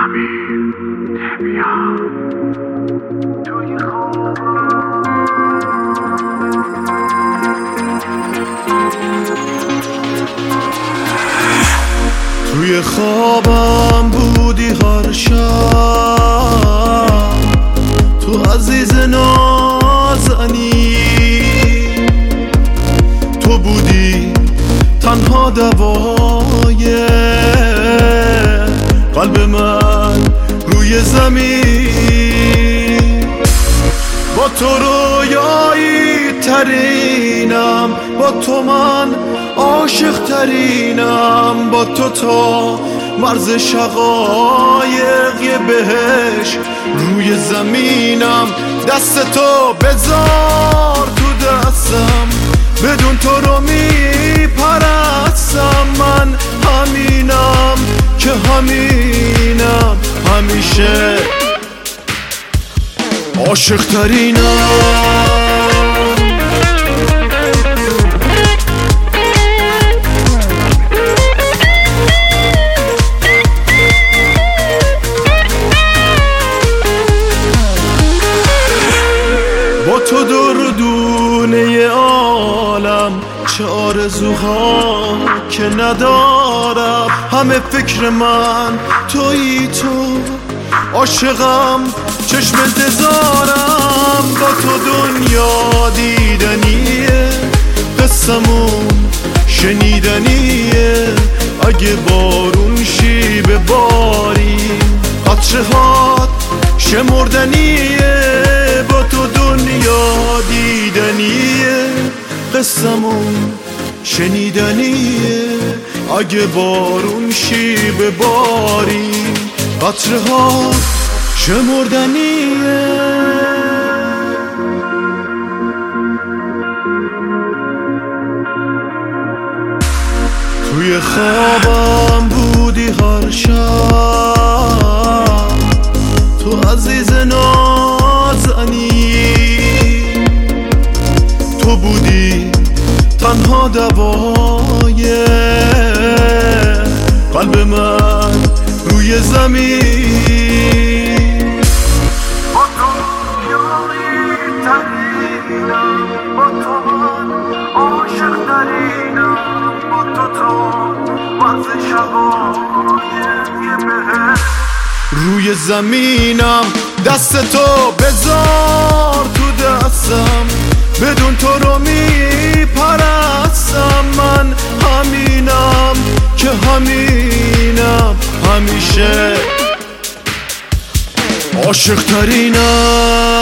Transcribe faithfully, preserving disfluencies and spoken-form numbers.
همین بیا توی توی خوابم بودی هر شب، تو عزیز نازنی، تو بودی تنها دوای قلب من روی زمین. با تو رویایی ترینم، با تو من عاشق ترینم، با تو تا مرز شقایق یه بهش روی زمینم. دست تو بذار تو دستم، بدون تو رو میپرستم. من همینم که همینم، همیشه عاشق ترینم. با تو دردونه عالم چه آرزوها که ندارم، همه فکر من تویی تو، عاشقم چشم انتظارم. با تو دنیا دیدنیه، قصمون شنیدنیه. اگه بارون شی به باریم، قطره هات شمردنیه. با تو دنیا دیدنیه، قصمون شنیدنیه. اگه بارون شی به باریم، قطره ها شمردنیه. توی خوابم بودی هر شب، تو عزیز نازنی، تو بودی تنها دوای قلب من روی زمین. با تو رویایی ترینم، با تو من عاشق ترینم، با تو تا مرز شقایق یه بهش روی زمینم. دست تو بذار تو دستم، بدون تو رو میپرستم. من همینم که همینم، همیشه عاشق ترینم.